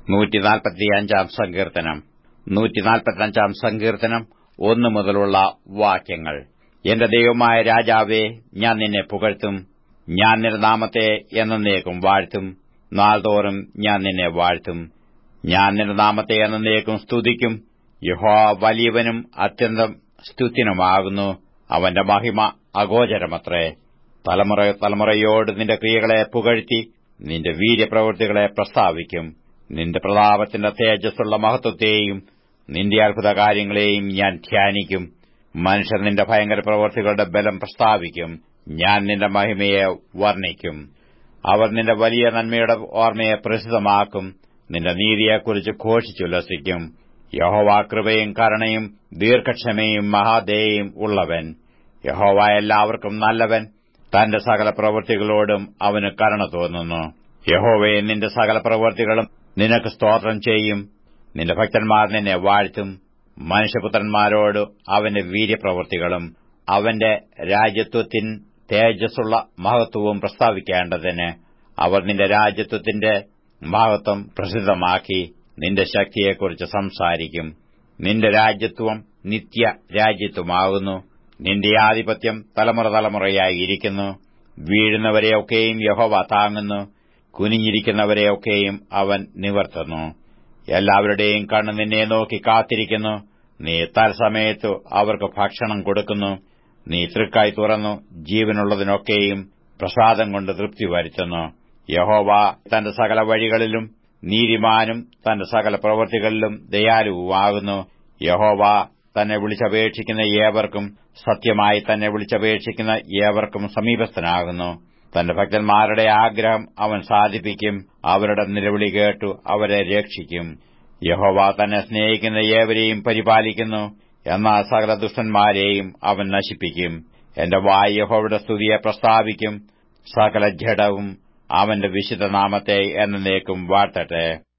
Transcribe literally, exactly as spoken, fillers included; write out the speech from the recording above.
നൂറ്റിനാൽപ്പത്തിയഞ്ചാം സങ്കീർത്തനം നൂറ്റിനാൽപ്പത്തിയഞ്ചാം സങ്കീർത്തനം ഒന്നു മുതലുള്ള വാക്യങ്ങൾ. എന്റെ ദൈവമായ രാജാവേ, ഞാൻ നിന്നെ പുകഴ്ത്തും. ഞാൻ നിന്റെ നാമത്തെ എന്നേക്കും വാഴ്ത്തും. നാൾതോറും ഞാൻ നിന്നെ വാഴ്ത്തും. ഞാൻ നിന്റെ നാമത്തെ എന്നേക്കും സ്തുതിക്കും. യഹോവ വലിയവനും അത്യന്തം സ്തുത്യനുമാകുന്നു. അവന്റെ മഹിമ അഗോചരമത്രേ. തലമുറ തലമുറയോട് നിന്റെ ക്രിയകളെ പുകഴ്ത്തി നിന്റെ വീര്യപ്രവൃത്തികളെ പ്രസ്താവിക്കും. നിന്റെ പ്രതാപത്തിന്റെ തേജസ്സുള്ള മഹത്വത്തെയും നിന്റെ അത്ഭുതകാര്യങ്ങളെയും ഞാൻ ധ്യാനിക്കും. മനുഷ്യർ നിന്റെ ഭയങ്കര പ്രവൃത്തികളുടെ ബലം പ്രസ്താവിക്കും. ഞാൻ നിന്റെ മഹിമയെ വർണ്ണിക്കും. അവർ നിന്റെ വലിയ നന്മയുടെ ഓർമ്മയെ പ്രസിദ്ധമാക്കും. നിന്റെ നീതിയെക്കുറിച്ച് ഘോഷിച്ചുല്ലസിക്കും. യഹോവ കൃപയും കരുണയും ദീർഘക്ഷമയും മഹാദയയും ഉള്ളവൻ. യഹോവ എല്ലാവർക്കും നല്ലവൻ. തന്റെ സകല പ്രവൃത്തികളോടും അവന് കരുണ തോന്നുന്നു. യഹോവയെ, നിന്റെ സകല പ്രവൃത്തികളും നിനക്ക് സ്തോത്രം ചെയ്യും. നിന്റെ ഭക്തന്മാർ നിന്നെ വാഴ്ത്തും. മനുഷ്യപുത്രന്മാരോട് അവന്റെ വീര്യപ്രവൃത്തികളും അവന്റെ രാജ്യത്വത്തിൻ തേജസ്സുള്ള മഹത്വവും പ്രസ്താവിക്കേണ്ടതിന് അവർ നിന്റെ രാജ്യത്വത്തിന്റെ മഹത്വം പ്രസിദ്ധമാക്കി നിന്റെ ശക്തിയെക്കുറിച്ച് സംസാരിക്കും. നിന്റെ രാജ്യത്വം നിത്യ രാജ്യത്വമാകുന്നു. നിന്റെ ആധിപത്യം തലമുറ തലമുറയായി ഇരിക്കുന്നു. വീഴുന്നവരെയൊക്കെയും യഹോവ താങ്ങുന്നു. കുനിഞ്ഞിരിക്കുന്നവരെയൊക്കെയും അവൻ നിവർത്തുന്നു. എല്ലാവരുടെയും കണ്ണ് നിന്നെ നോക്കി കാത്തിരിക്കുന്നു. നീ തത്സമയത്ത് അവർക്ക് ഭക്ഷണം കൊടുക്കുന്നു. നീ തൃക്കൈ തുറന്നു ജീവനുള്ളതിനൊക്കെയും പ്രസാദം കൊണ്ട് തൃപ്തി വരുത്തുന്നു. യഹോവ തന്റെ സകല വഴികളിലും നീതിമാനും തന്റെ സകല പ്രവൃത്തികളിലും ദയാലുവുമാകുന്നു. യഹോവ തന്നെ വിളിച്ചപേക്ഷിക്കുന്ന ഏവർക്കും, സത്യമായി തന്നെ വിളിച്ചപേക്ഷിക്കുന്ന ഏവർക്കും സമീപസ്ഥനാകുന്നു. തന്റെ ഭക്തന്മാരുടെ ആഗ്രഹം അവൻ സാധിപ്പിക്കും. അവരുടെ നിലവിളി കേട്ടു അവരെ രക്ഷിക്കും. യഹോവ തന്നെ സ്നേഹിക്കുന്ന ഏവരെയും പരിപാലിക്കുന്നു. എന്നാൽ സകല ദുഷ്ടന്മാരെയും അവൻ നശിപ്പിക്കും. എന്റെ വായ് യഹോവയുടെ സ്തുതിയെ പ്രസ്താവിക്കും. സകല ജഡവും അവന്റെ വിശുദ്ധനാമത്തെ എന്നേക്കും വാഴ്ത്തട്ടെ.